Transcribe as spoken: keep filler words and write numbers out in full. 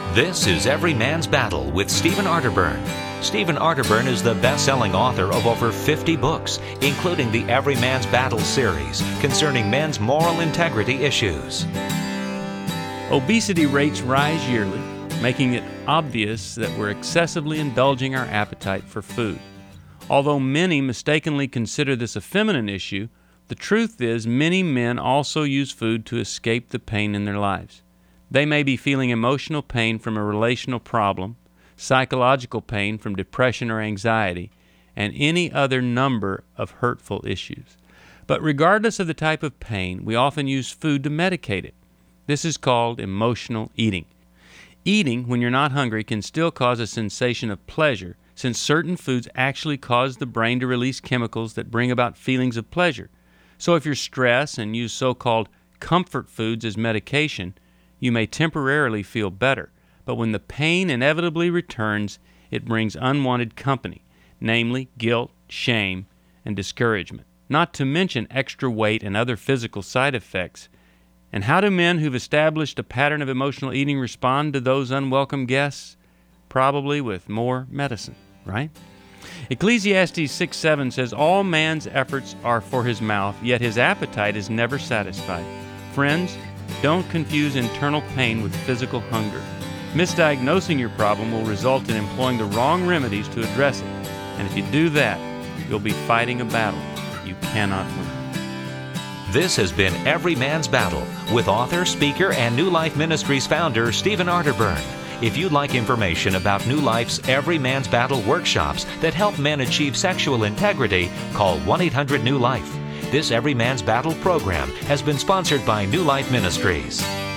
This is Every Man's Battle with Stephen Arterburn. Stephen Arterburn is the best-selling author of over fifty books, including the Every Man's Battle series concerning men's moral integrity issues. Obesity rates rise yearly, making it obvious that we're excessively indulging our appetite for food. Although many mistakenly consider this a feminine issue, the truth is many men also use food to escape the pain in their lives. They may be feeling emotional pain from a relational problem, psychological pain from depression or anxiety, and any other number of hurtful issues. But regardless of the type of pain, we often use food to medicate it. This is called emotional eating. Eating when you're not hungry can still cause a sensation of pleasure, since certain foods actually cause the brain to release chemicals that bring about feelings of pleasure. So if you're stressed and use so-called comfort foods as medication, you may temporarily feel better, but when the pain inevitably returns, it brings unwanted company, namely guilt, shame, and discouragement, not to mention extra weight and other physical side effects. And how do men who've established a pattern of emotional eating respond to those unwelcome guests? Probably with more medicine, right? Ecclesiastes six seven says, "All man's efforts are for his mouth, yet his appetite is never satisfied." Friends, don't confuse internal pain with physical hunger. Misdiagnosing your problem will result in employing the wrong remedies to address it. And if you do that, you'll be fighting a battle you cannot win. This has been Every Man's Battle with author, speaker, and New Life Ministries founder Stephen Arterburn. If you'd like information about New Life's Every Man's Battle workshops that help men achieve sexual integrity, call one eight hundred new life. This Every Man's Battle program has been sponsored by New Life Ministries.